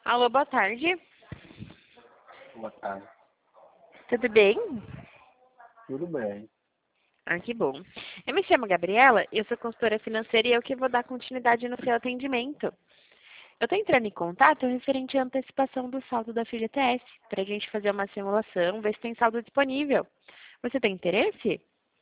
Alô, boa tarde. Boa tarde. Tudo bem? Tudo bem. Ah, que bom. Eu me chamo Gabriela, eu sou consultora financeira e eu que vou dar continuidade no seu atendimento. Eu estou entrando em contato referente à antecipação do saldo da FGTS, para a gente fazer uma simulação, ver se tem saldo disponível. Você tem interesse?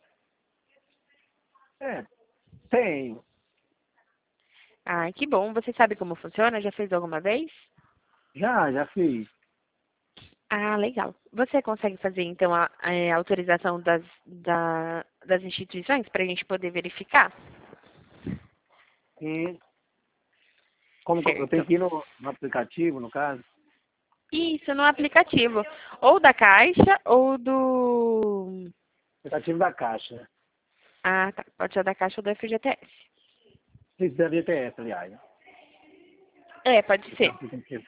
É, tenho. Ah, que bom. Você sabe como funciona? Já fez alguma vez? Já fiz. Ah, legal. Você consegue fazer, então, a autorização das instituições para a gente poder verificar? E como que eu Certo. tenho que ir no aplicativo, no caso? Isso, no aplicativo. Ou da Caixa ou do... Aplicativo da Caixa, né? Ah, tá. Pode ser da Caixa ou do FGTS. Isso devia ter essa, aliás. Né? É, pode Esse ser. aplicativo.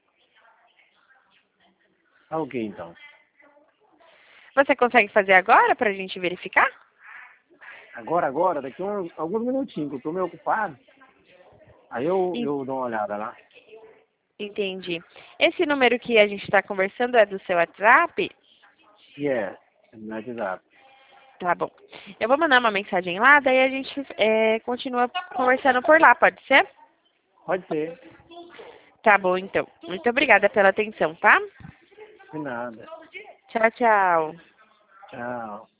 Ah, ok, então. Você consegue fazer agora para a gente verificar? Agora, daqui a alguns minutinhos, que eu estou meio ocupado. Aí En- eu dou uma olhada lá. Entendi. Esse número que a gente está conversando é do seu WhatsApp? E é no WhatsApp. Tá bom. Eu vou mandar uma mensagem lá, daí a gente continua conversando por lá, pode ser? Pode ser. Tá bom, então. Muito obrigada pela atenção, tá? De nada. Tchau, tchau. Tchau.